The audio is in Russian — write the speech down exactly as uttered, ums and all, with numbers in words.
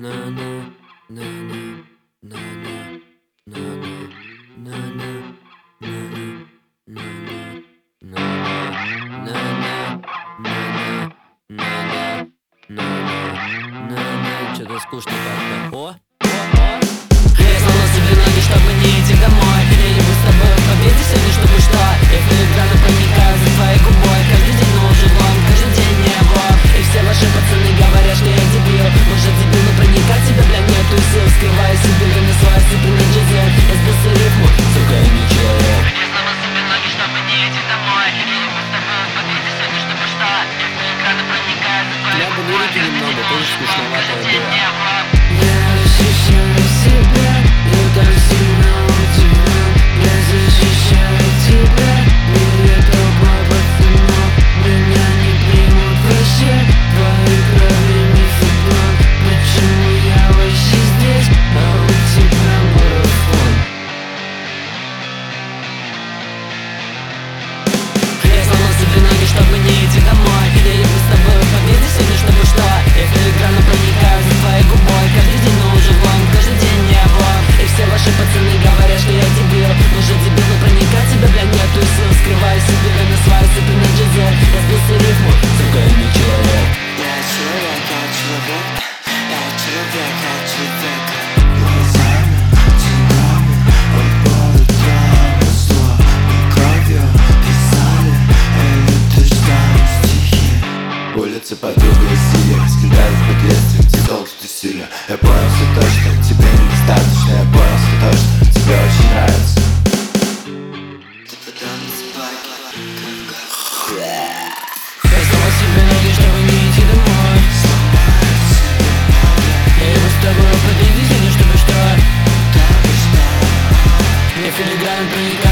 Что-то скучно как-то. О, о, о. Я сломал себе ноги, чтобы не идти домой. Я ебу с тобой в победе сегодня, чтобы что? Я филигранно проникаю за твоей губой. Каждый день, но уже вам, каждый день небо. И все ваши пацаны говорят, что я дебил. Может дебил, но проникать тебя, бля, нету сил. Скрываю себе вины свои сыпи на джезе. Я сбился рифму, сука, я не человек. Я сломал себе ноги, чтобы не идти домой. Я ебу с тобой в победе сегодня, чтобы что? Я филигранно проникаю за твоей губой. Надо лирики немного, тоже скучновато было. Я ощущаю себя, я так сильно удивлен. Я защищаю тебя, мире толпа пацанов. Меня не примут вообще, твои крови не футбол. Почему я вообще здесь, а у тебя марафон? Я сломал себе ноги, чтобы не идти домой. Я ебу с тобой в победе сегодня, чтобы что? Я филигранно проникаю за твоей губой. Каждый день, но уже вам, каждый день небо. И все ваши пацаны говорят, что я дебил. Может дебил, но проникать тебя, бля, нету сил. Скрываю себе вины свои сыпи на джезе. Я сбился рифму, сука, я не человек. Я человек, я человек, я человек, я человек. Глазами, тенями, отборы травы, зло и кровью писали, или ты ждал стихи. Улицы подруга и силе скидают в подъезде, где долг ты сильно. Я понял все то, что тебе недостаточно. Я понял все то, что тебе очень нравится. Ты потом спать, Я сломал себе ноги, чтобы не идти домой. Я ебу с тобой в победе сегодня, чтобы что? Я филигранно проникаю